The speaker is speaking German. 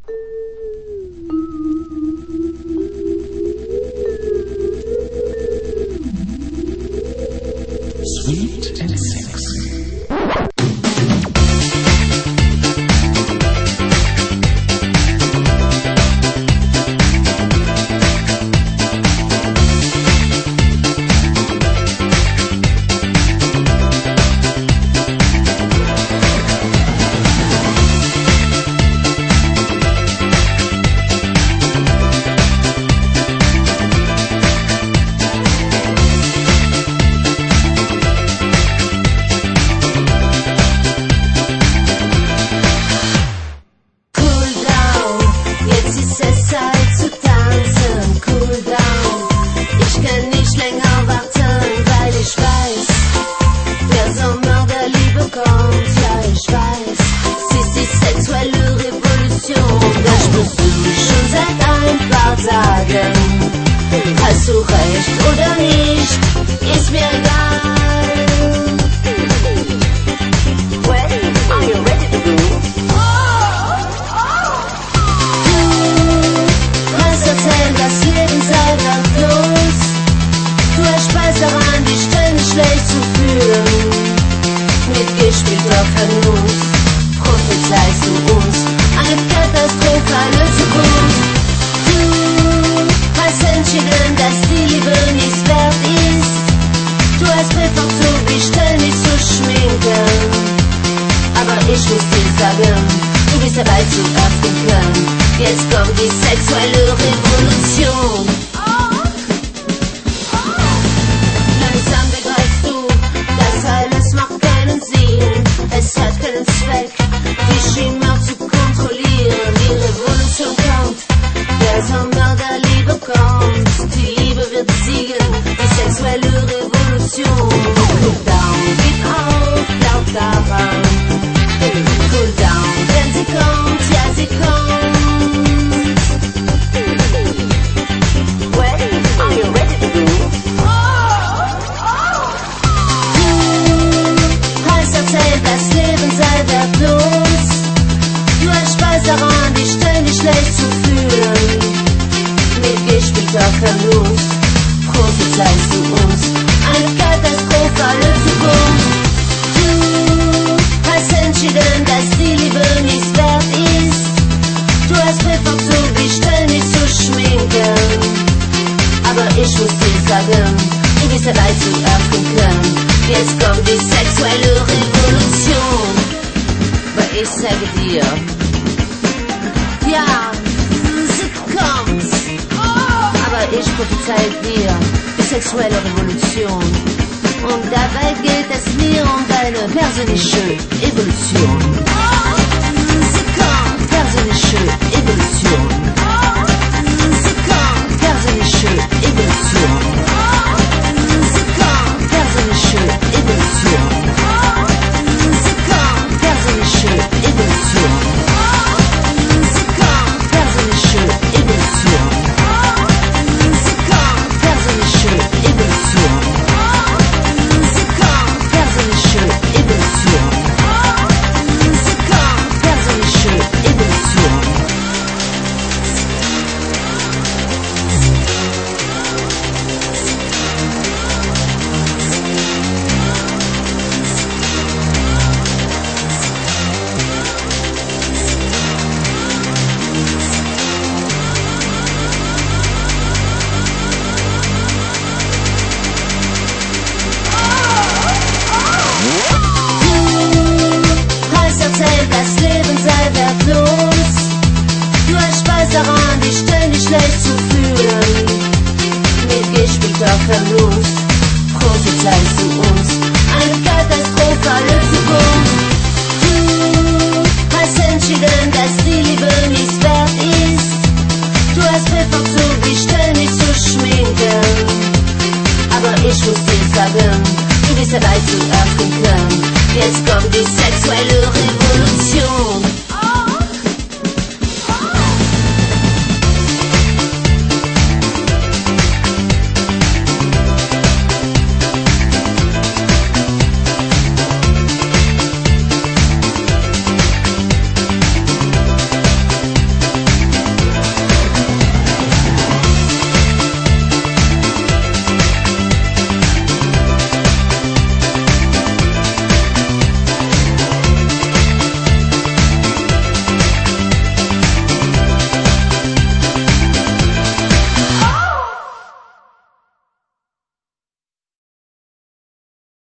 Sweet and sexy. Hast du recht oder nicht, ist mir egal. Well, are you ready to go? Du hast erzählt, das Leben sei wertlos. Du hast Spaß daran, dich ständig schlecht zu fühlen. Mitgespielter Verlust, prophezeist du uns eine katastrophale Zukunft. Du hast entschieden, dass die Liebe nichts wert ist. Du hast bevorzugt, dich ständig zu schminken. Aber ich muss dir sagen, du bist dabei zu öffnen. Jetzt kommt die sexuelle Revolution. Langsam begreifst du, das alles macht keinen Sinn. Es hat keinen Zweck, dich immer zu kontrollieren. Die Revolution kommt, der Mörder Liebe kommt. Die Liebe wird siegen, die sexuelle Revolution. Cool down, gib auf, glaub daran. Cool down, denn sie kommt, ja sie kommt. Well, are you ready to go? Du hast erzählt, das Leben sei wertlos. Du hast Spaß daran, dich ständig schlecht zu fühlen. Mitgespielter Verlust, prophezeist du uns eine katastrophale Zukunft. Du hast entschieden, dass die Liebe nichts wert ist. Du hast bevorzugt, dich ständig zu schminken. Aber ich muss dir sagen, du bist dabei zu öffnen. Jetzt kommt die sexuelle Revolution. Weil ich sage dir, ja, sie kommt. Aber ich prophezei dir die sexuelle Revolution. Und dabei geht es mir um deine persönliche Evolution. Sie kommt, persönliche Evolution. Sie kommt, persönliche Evolution. Sie kommt, persönliche Evolution. Sie kommt, persönliche Evolution. Sie kommt, persönliche Evolution. Sie kommt, persönliche Evolution. Sie kommt, persönliche Evolution. Sie kommt, persönliche Evolution. Du hast erzählt, das Leben sei wertlos. Du hast Spaß daran, dich ständig schlecht zu fühlen. Mitgespielter Verlust, prophezeist